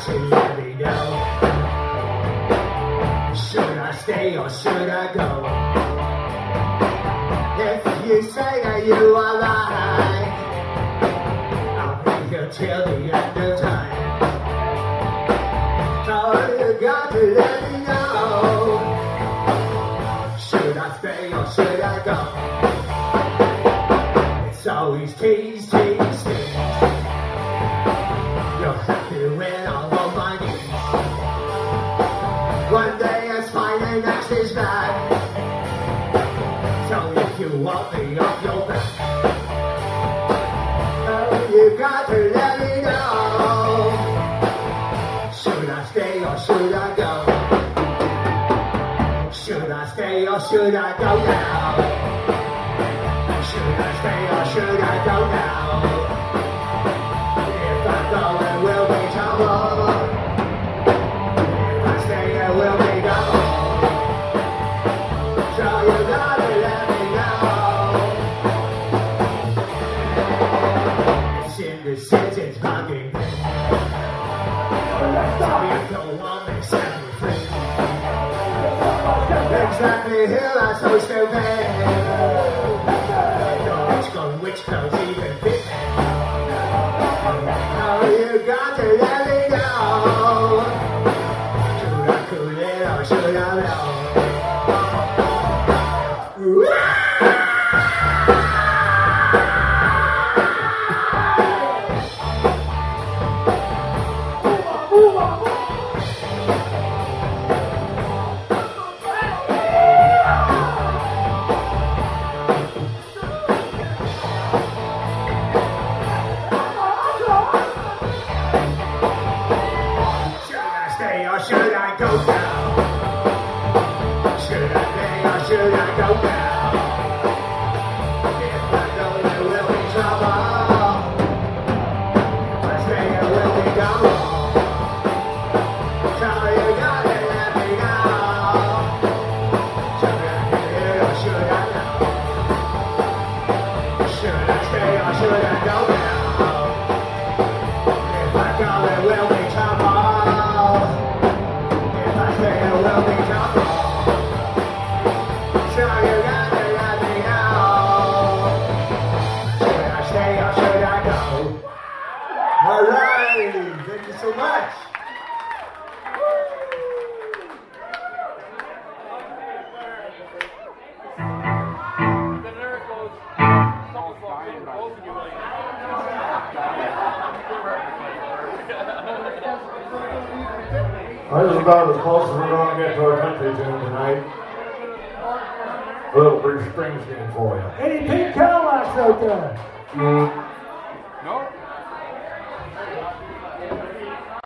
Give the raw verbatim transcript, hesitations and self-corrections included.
to let me know. Should I stay or should I go? If you say that you are right, I'll be here till the end of time. So you got to let me know. Should I stay or should I go? It's always tease, tease, tease. You're happy when I'm on my knees. One day it's fine and next is bad. So if you want me off your back, oh, you got to let me know. Should I stay or should I go? Should I stay or should I go now? Should I stay or should I go now? If I go, it will be trouble. If I stay, it will be trouble. So you gotta let me know. It's in the sentence bugging me. So you don't want me set me free. Exactly who I'm supposed to be. Which clothes, which clothes even fit me? Oh, you got to let me know. Should I cool it or should I blow? Or should I go now? Should I stay or should I go now? If I go, there will be trouble. If I stay, it will be trouble. So you gotta let me know. Should I stay or should I go? Should I stay or should I go now? If I go, there will be trouble. All right, thank you so much. This is about as close as we're going to get to our country tune tonight. A little Bruce Springsteen for you. Any pink Cadillacs out there?